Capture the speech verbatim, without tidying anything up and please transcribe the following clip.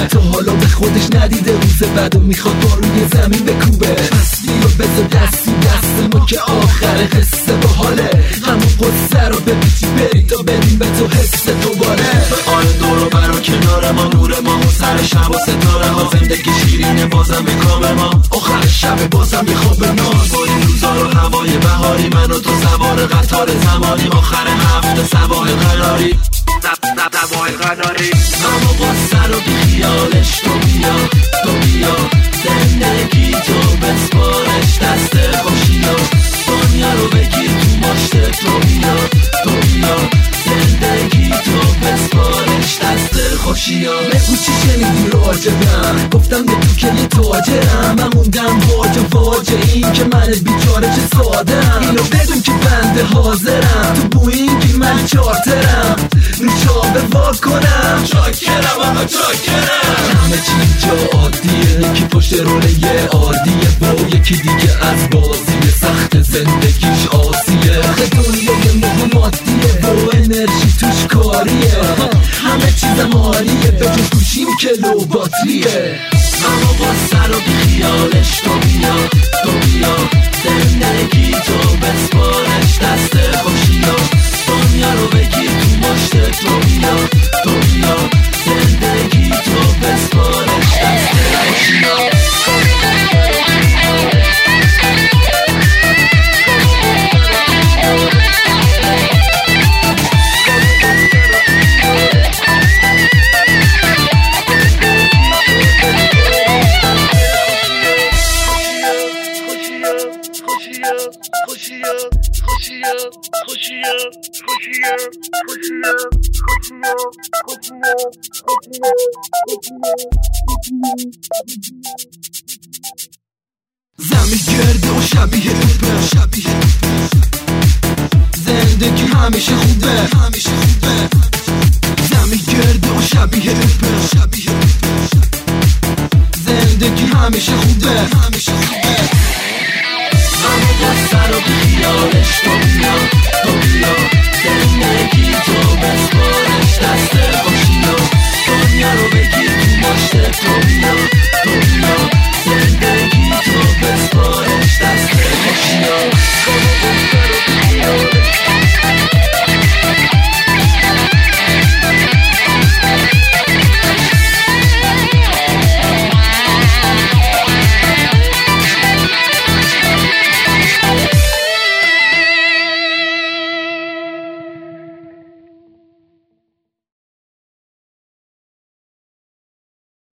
تا حالا به خودش ندیده روز بعد و میخواد با روی زمین بکوبه. پس بیا بذار دستی دست ما که آخر قصه با حاله. همون قصه رو بپیچی بری تا بدیم به تو حس دوباره. آره دور و برا کنار ما نور ما و سر شب و ستاره ها. زندگی شیرینه بازم به کام ما. آخر شب بازم یه خواب ناز. با این روزا رو هوای بهاری من و تو سوار قطار زمانی. آخر هفته سوار قراری سوار قراری. اما قصه رو بی خیالش تو بیا تو بیا. زندگی تو بسپارش دست خوشیا. دنیا رو بگیر تو مشت تو بیا تو بیا. زندگی تو بسپارش دست خوشیا. بگو چی شنیدی راجبم؟ گفتم به تو که یه تاجرم. من موندم واجه واجه این که من بیچاره چه سادم. اینو بدون که بنده حاضرم تو بوینگی من چارترم. رو چابه وا کنم چاکرم آقا چاکرم. همه چی جا عادیه. یکی پشت رول یه عادیه با یکی دیگه از بازی سخت زندگیش آسیه. آخه دنیای مهماتیه با انرژی توش کاریه. همه چیزم عالیه به جز گوشیم که لو باتریه. اما قصه رو بی خیالش تو بیا تو بیا. زندگی تو بسپارش دست خوشیا. دنیا رو بگیر تو مشت تو بیا تو بیا. زندگی تو بسپارش دست خوشیا. زمین گرده و شبیه اوبه شبیه زندگی همیشه خوبه همیشه خوبه. زمین گرده و شبیه اوبه شبیه زندگی همیشه خوبه همیشه خوبه. اما قصه رو بی خیالش تو بیا تو بیا. زندگی تو بسپارش دست خوشیا. دنیا رو بگیر تو